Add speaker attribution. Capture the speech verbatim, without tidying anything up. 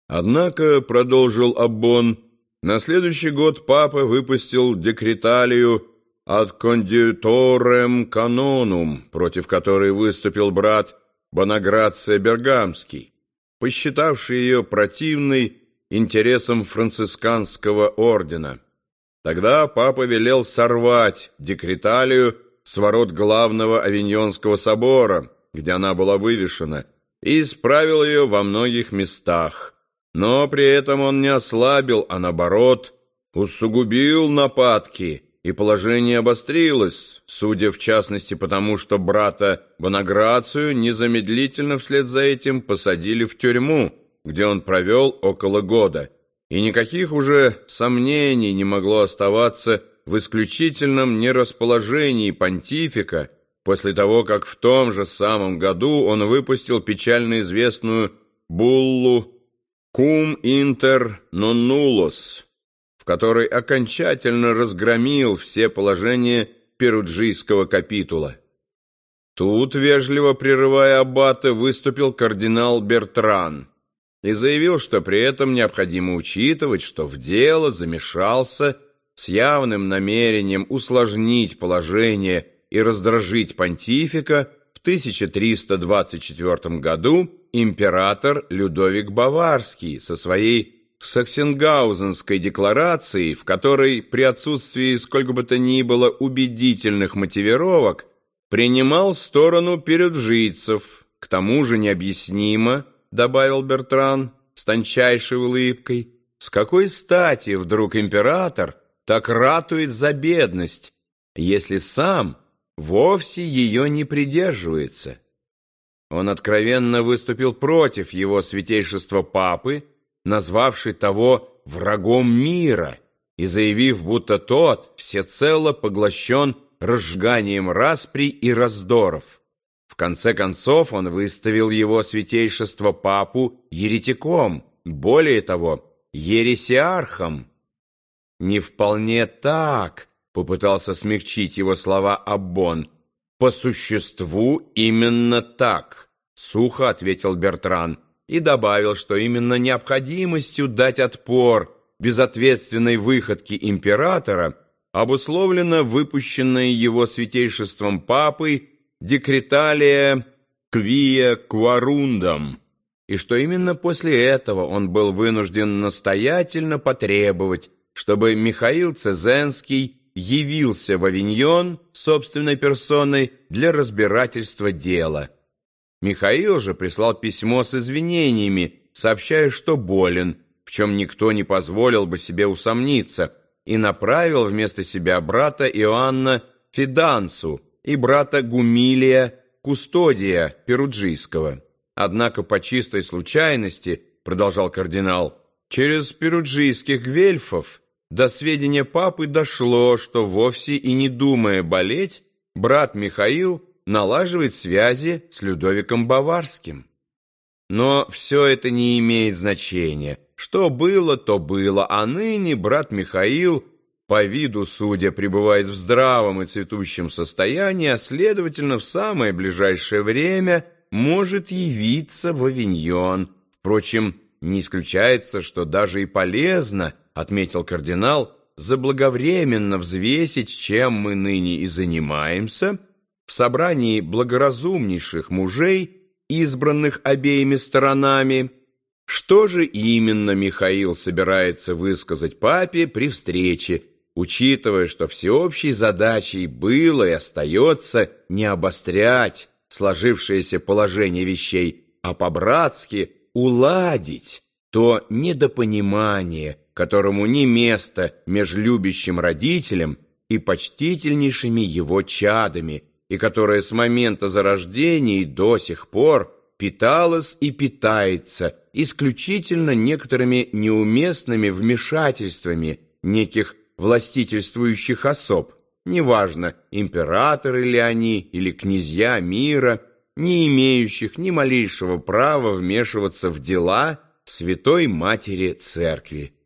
Speaker 1: Однако, продолжил Аббон, на следующий год папа выпустил декреталию ad conditorem canonum, против которой выступил брат Бонаграция Бергамский, посчитавший ее противной интересам францисканского ордена. Тогда папа велел сорвать декреталию с ворот главного Авиньонского собора, где она была вывешена, и исправил ее во многих местах. Но при этом он не ослабил, а наоборот, усугубил нападки, и положение обострилось, судя в частности потому, что брата Бонаграцию незамедлительно вслед за этим посадили в тюрьму, где он провел около года, и никаких уже сомнений не могло оставаться в исключительном нерасположении понтифика после того, как в том же самом году он выпустил печально известную буллу «Cum inter nonnullos», в которой окончательно разгромил все положения перуджийского капитула. Тут, вежливо прерывая аббата, выступил кардинал Бертран и заявил, что при этом необходимо учитывать, что в дело замешался с явным намерением усложнить положение и раздражить понтифика в тысяча триста двадцать четвёртом году император Людовик Баварский со своей Саксенгаузенской декларацией, в которой при отсутствии сколько бы то ни было убедительных мотивировок принимал сторону перуджийцев. К тому же необъяснимо, добавил Бертран с тончайшей улыбкой, с какой стати вдруг император так ратует за бедность, если сам вовсе ее не придерживается. Он откровенно выступил против его святейшества папы, назвавший того врагом мира и заявив, будто тот всецело поглощен разжиганием расприй и раздоров. В конце концов он выставил его святейшество папу еретиком, более того, ересиархом. «Не вполне так», — попытался смягчить его слова Аббон. «По существу именно так», — сухо ответил Бертран и добавил, что именно необходимостью дать отпор безответственной выходке императора обусловлено выпущенное его святейшеством папой декреталия «Quia quorundam», и что именно после этого он был вынужден настоятельно потребовать, чтобы Михаил Цезенский явился в Авиньон собственной персоной для разбирательства дела. Михаил же прислал письмо с извинениями, сообщая, что болен, в чем никто не позволил бы себе усомниться, и направил вместо себя брата Иоанна Фидансу и брата Гумилия Кустодия Перуджийского. Однако по чистой случайности, продолжал кардинал, через перуджийских гвельфов до сведения папы дошло, что вовсе и не думая болеть, брат Михаил налаживает связи с Людовиком Баварским. Но все это не имеет значения. Что было, то было, а ныне брат Михаил, по виду судя, пребывает в здравом и цветущем состоянии, а следовательно, в самое ближайшее время может явиться в Авиньон. Впрочем, не исключается, что даже и полезно, отметил кардинал, заблаговременно взвесить, чем мы ныне и занимаемся, в собрании благоразумнейших мужей, избранных обеими сторонами. Что же именно Михаил собирается высказать папе при встрече, учитывая, что всеобщей задачей было и остается не обострять сложившееся положение вещей, а по-братски уладить то недопонимание, которому не место между любящим родителем и почтительнейшими его чадами, и которое с момента зарождения и до сих пор питалось и питается исключительно некоторыми неуместными вмешательствами неких властительствующих особ, неважно, императоры ли они или князья мира, не имеющих ни малейшего права вмешиваться в дела Святой Матери Церкви.